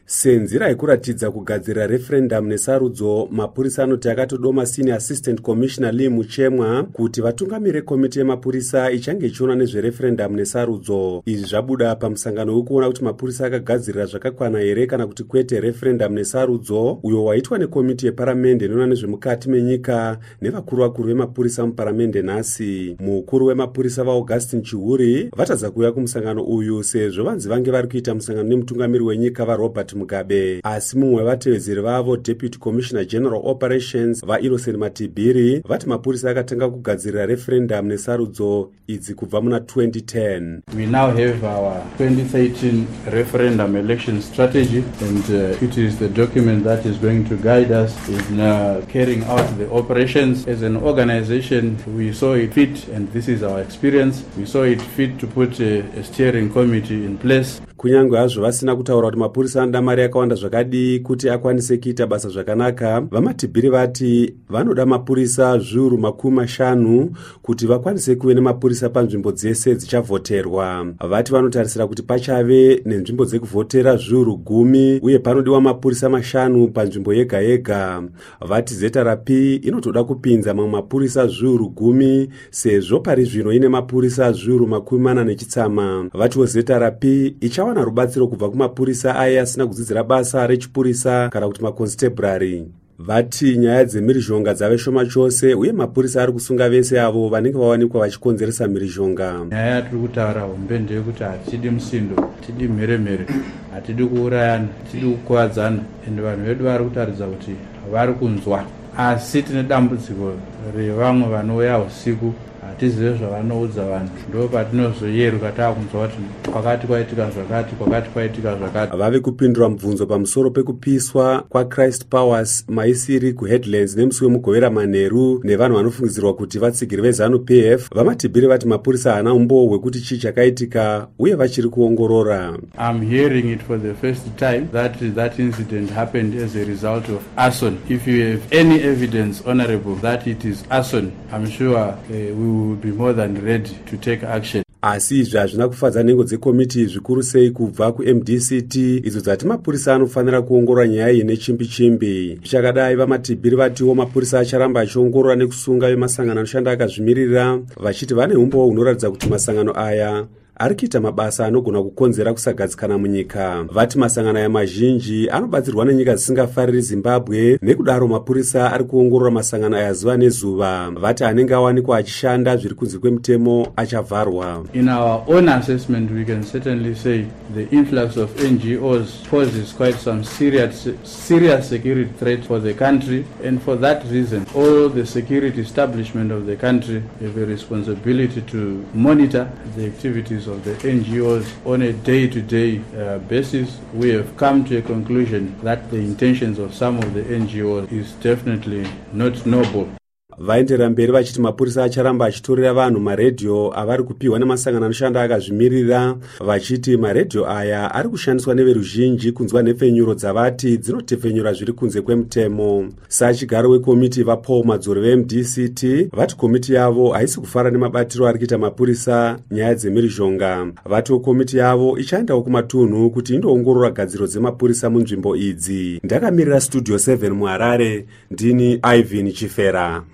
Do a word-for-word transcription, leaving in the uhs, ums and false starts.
Senzira yekuratidza kugadzira referendum nesarudzo, mapurisa anoti akatodoma Senior Assistant Commissioner Lee Muchemwa kuti vatungamire komiti yemapurisa ichange ichiona nezvereferendum nesarudzo. Izvi zvabuda pamusangano wekuona kuti mapurisa akagadzirira zvakakwana here kana kuti kwete referendum nesarudzo, uyo waitwa nekomiti yeparamende inoona nezvemukati menyika nevakuru vakuru vemapurisa muparamende nhasi. Mukuru wemapurisa vaAugustin Chihuri vatadza kuuya kumusangano uyu sezvo vanzi vange vari kuita musangano nemutungamiri wenyika vaRobert Mugabe, asi mumwe wevatevedzeri vavo Deputy Commissioner General Operations vaInnocent Matibiri vati mapurisa akatanga kugadzirira referendum nesarudzo idzi kubva muna twenty ten. We now have our twenty thirteen referendum election strategy, and uh, it is the document that is going to guide us in uh, carrying out the operations. As an organization, we saw it fit, and this is our experience, we saw it fit to put a, a steering committee in place. Kunyange hazvo vasina kutaura kuti mapurisa anoda mari yakawanda zvakadii kuti akwanise kuita basa zvakanaka, vaMatibiri vati vanoda mapurisa zviuru makumi mashanu kuti vakwanise kuve nemapurisa panzvimbo dzese dzichavhoterwa. Vati vanotarisira kuti pachave nenzvimbo dzekuvhotera zviuru gumi uye panodiwa mapurisa mashanu panzvimbo yega yega. Vati ZRP inotoda kupinza mamwe mapurisa zviuru gumi sezvo pari zvino ine mapurisa zviuru makumi mana nechitsama. Vatiwo ZRP ichawana rubatsiro kubva kumapurisa aya asina kudzidzira basa rechipurisa kana kuti makonstabulary. Vati nyaya dzemhirizhonga dzave shoma chose uye mapurisa ari kusunga vese avo vanenge vawanikwa vachikonzeresa mhirizhonga. Nyaya yatiri kutaura hombe ndeyekuti hatidi musindo, hatidi mheremhere, hatidi kuurayana, hatidi kukuwadzana, ende vanhu vedu vari kutaridza kuti vari kunzwa. Asi tine dambudziko revamwe vanouya usiku hatizive zvavanoudza vanhu, ndo patinozoyeruka taakunzwa kuti kwakati kwaitika zvakati, kwakati kwaitika zvakati. Vave kupindura mubvunzo pamusoro pekupiswa kwaChrist Powers maisiri kuHeadlands nemusi wemugovera manheru nevanhu vanofungidzirwa kuti vatsigiri veZANU-P F, vaMatibiri vati mapurisa haana umbowo hwekuti chii chakaitika uye vachiri kuongorora. I'm hearing it for the first time that that incident happened as a result of arson. If you have any evidence, Honorable, that it is arson, I'm sure uh, we will be more than ready to take action. Asi izvi hazvina kufadza nhengo dzekomiti zvikuru sei kubva kuM D C T idzo dzati mapurisa anofanira kuongorora nyaya iyi nechimbi chimbi. Zvichakadai vaMatibiri vatiwo mapurisa acharamba achiongorora nekusunga vemasangano anoshanda akazvimirira vachiti vane umbowo hunoratidza kuti masangano aya ari kuita mabasa anogona kukonzera kusagadzikana munyika. Vati masangano aya mazhinji anobatsirwa nenyika dzisingafariri Zimbabwe, nekudaro mapurisa ari kuongorora masangano aya zuva nezuva. Vati anenge awanikwa achishanda zviri kunze kwemutemo achavharwa. In our own assessment, we can certainly say the influx of N G Os poses quite some serious serious security threat for the country, and for that reason all the security establishment of the country have a responsibility to monitor the activities of the N G Os on a day-to-day uh, basis. We have come to a conclusion that the intentions of some of the N G Os is definitely not noble. Vaendera mberi vachiti mapurisa acharamba achitorera vanhu maredhio avari kupiwa nemasangano anoshanda akazvimirira, vachiti maredhio aya ari kushandiswa neveruzhinji kunzwa nhepfenyuro dzavati dzinotepfenyura zviri kunze kwemutemo. Sachigaro wekomiti vaPaul Madzoro veM D C T vati komiti yavo haisi kufara nemabatiro ari kuita mapurisa nyaya dzemhirizhonga. Vatiwo komiti yavo ichaendawo kumatunhu kuti indoongorora gadziro dzemapurisa munzvimbo idzi. Ndakamirira Studio seven muHarare, ndini Ivan Chifera.